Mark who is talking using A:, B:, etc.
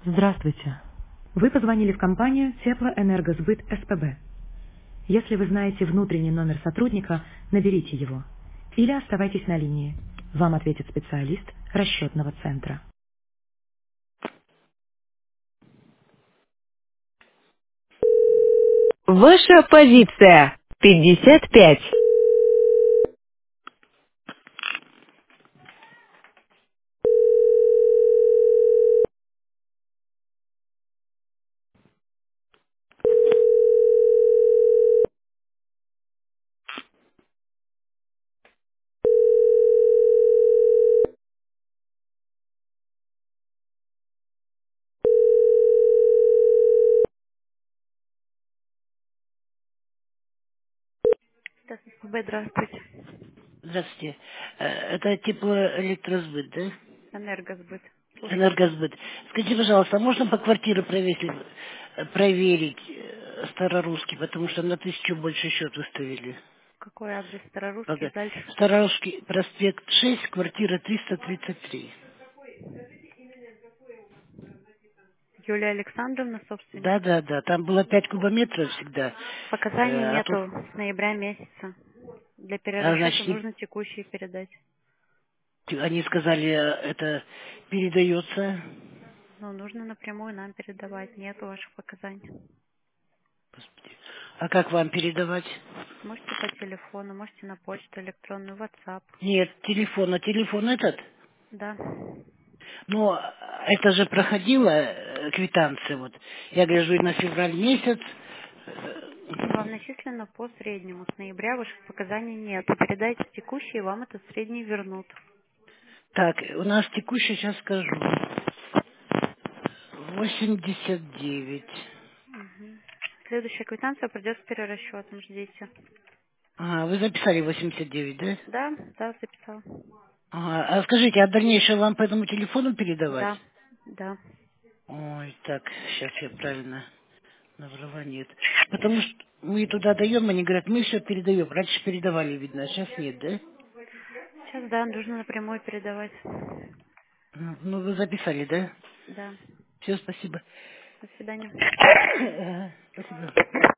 A: Здравствуйте. Вы позвонили в компанию Теплоэнергосбыт СПБ. Если вы знаете внутренний номер сотрудника, наберите его. Или оставайтесь на линии. Вам ответит специалист расчетного центра. Ваша позиция 55. Здравствуйте.
B: Здравствуйте. Это теплоэлектросбыт, да?
A: Энергосбыт. Слушаю вас.
B: Энергосбыт. Скажите, пожалуйста, а можно по квартире проверить Старорусский, потому что на 1000 больше счет выставили.
A: Какой адрес? Старорусский,
B: Ага.
A: дальше.
B: Старорусский проспект 6, квартира 333.
A: Юлия Александровна, собственник.
B: Да, да, да. Там было 5 кубометров всегда.
A: Показаний
B: А тут,
A: нету с ноября месяца. Для перерасчета
B: значит,
A: нужно текущие передать.
B: они сказали, это передается.
A: Но нужно напрямую нам передавать. Нету ваших показаний.
B: Господи. А как вам передавать?
A: Можете по телефону, можете на почту электронную, WhatsApp.
B: Нет, телефон этот?
A: Да.
B: Ну, это же проходила квитанция, вот. Я гляжу и на февраль месяц.
A: Вам начислено по среднему. С ноября ваших показаний нет. Передайте текущие, вам это средний вернут.
B: Так, у нас текущий, сейчас скажу. 89.
A: Мгм. Следующая квитанция придет с перерасчетом. Ждите.
B: Ага, вы записали 89, да?
A: Да, да, записал.
B: Ага, а скажите, а дальнейшее вам по этому телефону передавать?
A: Да, да.
B: Ой, так, сейчас я правильно набрала, нет. Потому что мы туда даем, они говорят, мы все передаем. Раньше передавали, видно, а сейчас нет, да?
A: Сейчас, да, нужно напрямую передавать.
B: Ну, вы записали, да?
A: Да.
B: Все, спасибо.
A: До свидания.
B: Спасибо.